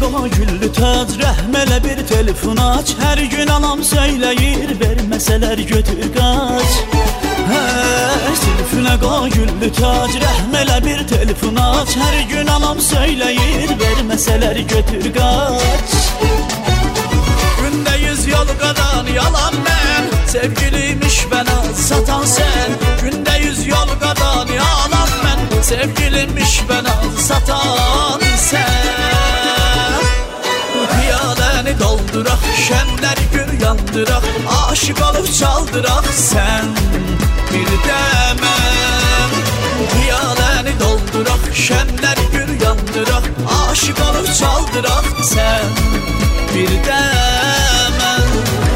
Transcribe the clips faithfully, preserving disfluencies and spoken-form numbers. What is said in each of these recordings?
başıma güllü tac, rəhm elə bir telefon aç. Hər gün anam söyləyir, verməsələr götür qaç. Hə, zülfünə qoy güllü tac, rəhm elə bir telefon aç. Hər gün anam söyləyir, verməsələr götür qaç. Gündə yüz yol qadan yalan mən, sevgiliymiş bana satan sen. Gündə yüz yol qadan yalan mən, sevgilimmiş bana satan sen. Piyaləni dolduraq, şəmləri gür yandıraq, aşık olub çaldıraq sen bir dəmən. Piyaləni dolduraq, şəmləri gür yandıraq, aşık olub çaldıraq sen bir dəmən.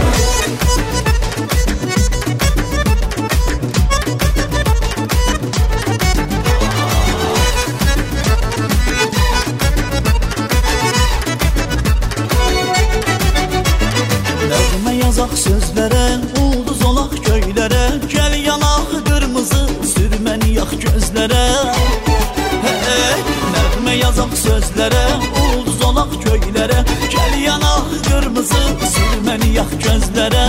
Yazaq sözlərə, ulduz olaq göylərə, gəl yanaq qırmızı, sürməni yax gözlərə. Hey, nəğmə yazaq sözlərə, ulduz olaq göylərə, gəl yanaq qırmızı, sürməni yax gözlərə.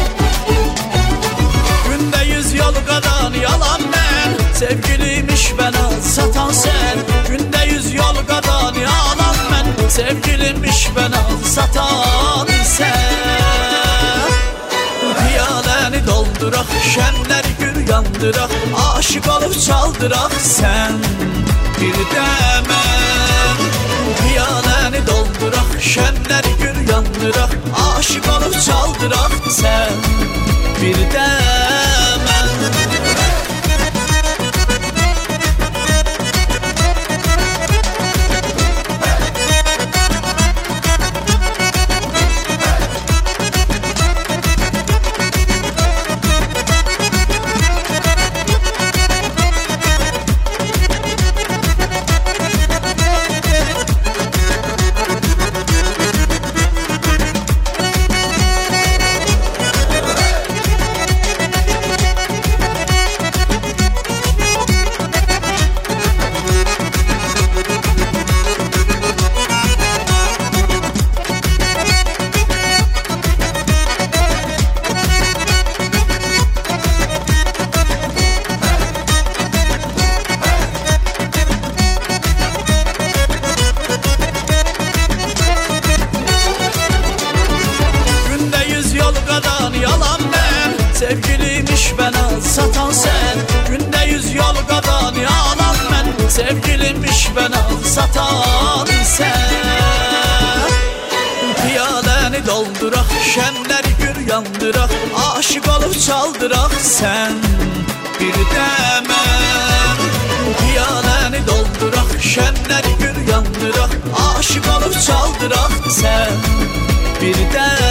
Gündə yüz yol qadan yalan mən, sevgiliymiş bana satan sen. Gündə yüz yol qadan yalan mən, sevgilimmiş bana satan sen. Piyaləni dolduraq, şəmləri gür yandıraq, aşık olub çaldıraq sen bir dəmən. Piyaləni dolduraq, şəmləri gür yandıraq, aşık olub çaldıraq sen bir dəmən. Yalan ben, sevgiliymiş bana satan sen. Gündə yüz yol qadan yalan mən, sevgilimmiş bana satan sen. Piyaləni dolduraq, şəmləri gür yandıraq, aşık olub çaldıraq sen bir dəmən. Piyaləni dolduraq, şəmləri gür yandıraq, aşık olub çaldıraq sen bir dəmən.